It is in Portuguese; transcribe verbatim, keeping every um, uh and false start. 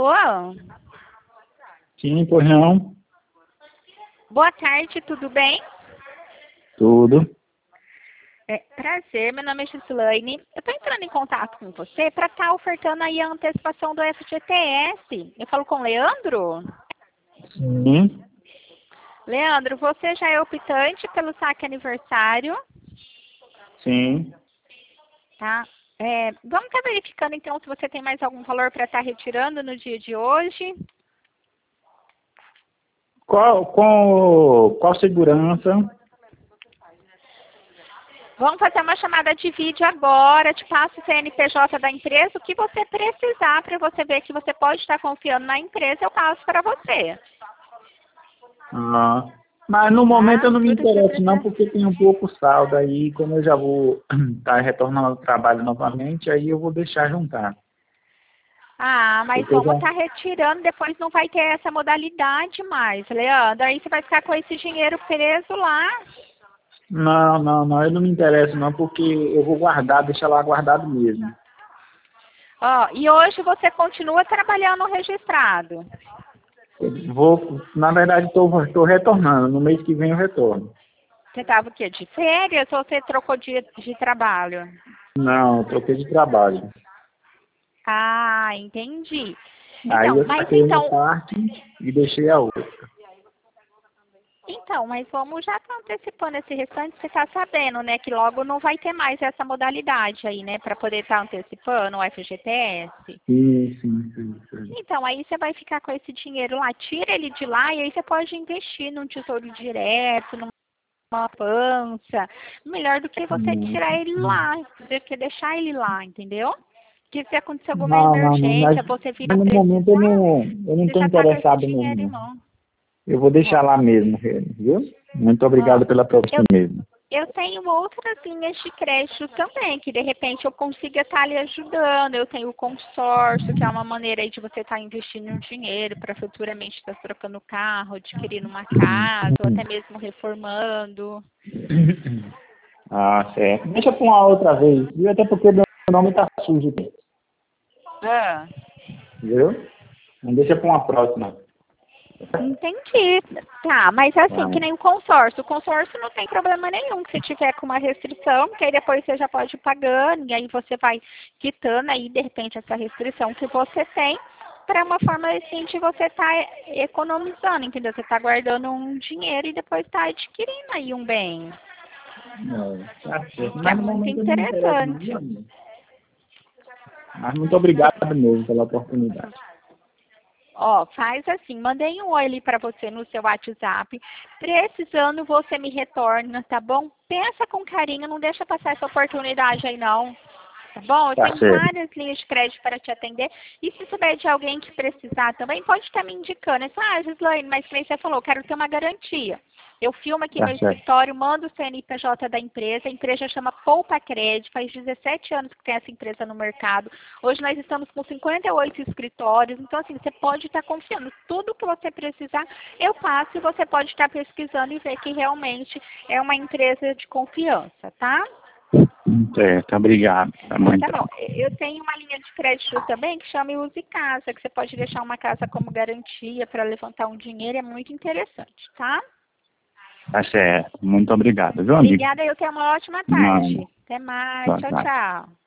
Alô? Sim, pois não? Boa tarde, tudo bem? Tudo. É, prazer, meu nome é Gislaine. Eu estou entrando em contato com você para estar ofertando aí a antecipação do F G T S. Eu falo com o Leandro? Sim. Leandro, você já é optante pelo saque aniversário? Sim. Tá? É, vamos estar verificando então se você tem mais algum valor para estar retirando no dia de hoje. Qual, qual, qual segurança? Vamos fazer uma chamada de vídeo agora, te passo o C N P J da empresa, o que você precisar para você ver que você pode estar confiando na empresa, eu passo para você. Ah, mas no momento Tá? eu não me Tudo que você interesso não, precisar. porque tem um pouco saldo aí, como eu já vou estar retornando ao trabalho novamente, aí eu vou deixar juntar. Ah, mas Porque eu vamos já... estar retirando, depois não vai ter essa modalidade mais, Leandro. Aí você vai ficar com esse dinheiro preso lá. Não, não, não, eu não me interesso não, porque eu vou guardar, deixar lá guardado mesmo. Ó, e hoje você continua trabalhando registrado. Eu vou, na verdade, estou retornando, no mês que vem eu retorno. Você estava o quê? De férias ou você trocou de, de trabalho? Não, eu troquei de trabalho. Ah, entendi. Aí Então, eu mas saquei uma então, parte e deixei a outra. então, mas vamos já estar antecipando esse restante, você está sabendo, né, que logo não vai ter mais essa modalidade aí, né, para poder estar antecipando o F G T S. Sim, sim, sim, sim. Então, aí você vai ficar com esse dinheiro lá, tira ele de lá e aí você pode investir num tesouro direto, numa pança. Melhor do que você Hum, tirar ele hum. lá, do que deixar ele lá, entendeu? Que se acontecer alguma Não, não, não, mas, emergência, você vir a mas no momento eu precisar, não, eu não você estou já está com esse interessado dinheiro em mesmo. mão. Eu vou deixar Ó, lá mesmo, viu? Muito ó, obrigado pela proposta eu, mesmo. eu tenho outras linhas de crédito também, que de repente eu consiga estar lhe ajudando. Eu tenho o consórcio, que é uma maneira aí de você estar investindo um dinheiro para futuramente estar trocando carro, adquirindo uma casa, ou até mesmo reformando. Ah, certo. Deixa para uma outra vez, viu? Até porque meu nome tá sujo, Ah, viu? Não deixa para uma próxima. entendi. Tá, mas assim, que Tá. nem o consórcio. O consórcio não tem problema nenhum que você tiver com uma restrição, que aí depois você já pode ir pagando, e aí você vai quitando aí, de repente, essa restrição que você tem, para uma forma assim de você estar economizando, entendeu? Você está guardando um dinheiro e depois está adquirindo aí um bem, É, tá certo. que é Mas no muito momento eu não me interesso não, interessante. meu amigo. Mas muito obrigado mesmo pela oportunidade. Ó, faz assim, mandei um oi ali para você no seu WhatsApp. Precisando, você me retorna, tá bom? Pensa com carinho, não deixa passar essa oportunidade aí não. Tá bom? Eu Tá tenho certo. várias linhas de crédito para te atender. E se souber de alguém que precisar também, pode estar me indicando. É só, ah, Gislaine, mas como você falou, quero ter uma garantia. Eu filmo aqui Tá no certo. escritório, mando o C N P J da empresa. A empresa chama Poupa Crédito, faz dezessete anos que tem essa empresa no mercado. Hoje nós estamos com cinquenta e oito escritórios. Então, assim, você pode estar confiando. Tudo que você precisar, eu passo e você pode estar pesquisando e ver que realmente é uma empresa de confiança, tá? Certo, obrigado. Tá bom, Tá bom. então. Eu tenho uma linha de crédito também que chama Use Casa, que você pode deixar uma casa como garantia para levantar um dinheiro, é muito interessante, tá? Tá certo. Muito obrigado, viu, amigo? Obrigada, eu tenho uma ótima Não, tarde. Até mais, boa tchau, tarde. tchau.